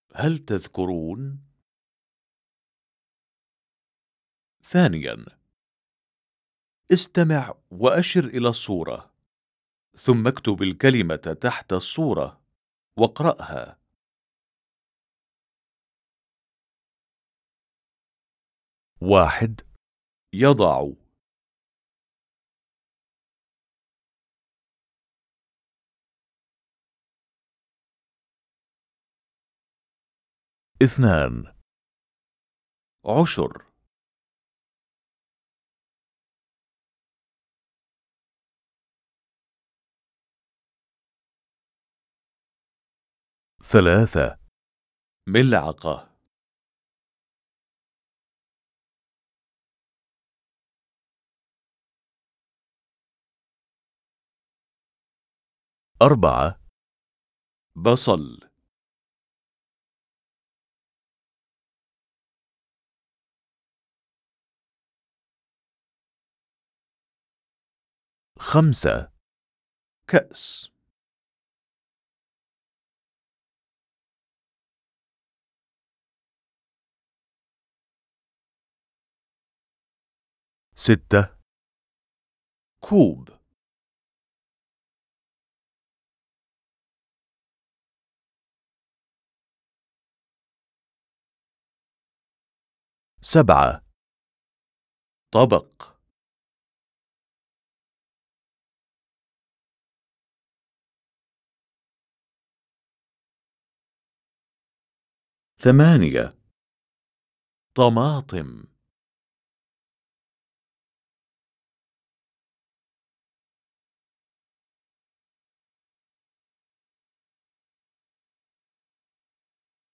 هل تذكرون؟ ثانيا، استمع وأشر إلى الصورة، ثم اكتب الكلمة تحت الصورة واقرأها. 1. يضع. 2. عشر. 3. ملعقة. 4. بصل. 5. كأس. 6. كوب. 7. طبق. 8. طماطم.